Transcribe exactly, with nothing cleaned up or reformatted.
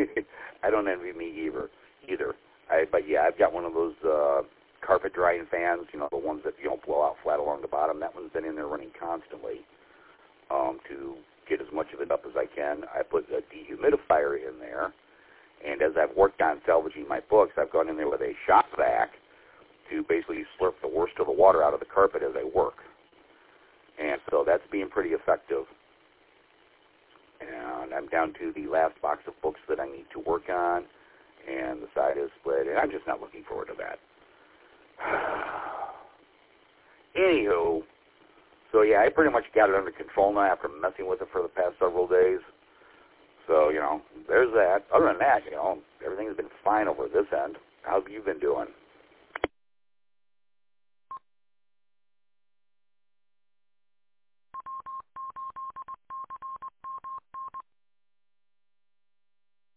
I don't envy me either. Either. I, but yeah, I've got one of those uh, carpet drying fans. You know, the ones that you know blow out flat along the bottom. That one's been in there running constantly um, to get as much of it up as I can. I put a dehumidifier in there, and as I've worked on salvaging my books, I've gone in there with a shop vac to basically slurp the worst of the water out of the carpet as I work. And so that's being pretty effective. And I'm down to the last box of books that I need to work on, and the side is split, and I'm just not looking forward to that. Anywho, so yeah, I pretty much got it under control now after messing with it for the past several days. So, you know, there's that. Other than that, you know, everything's been fine over this end. How have you been doing?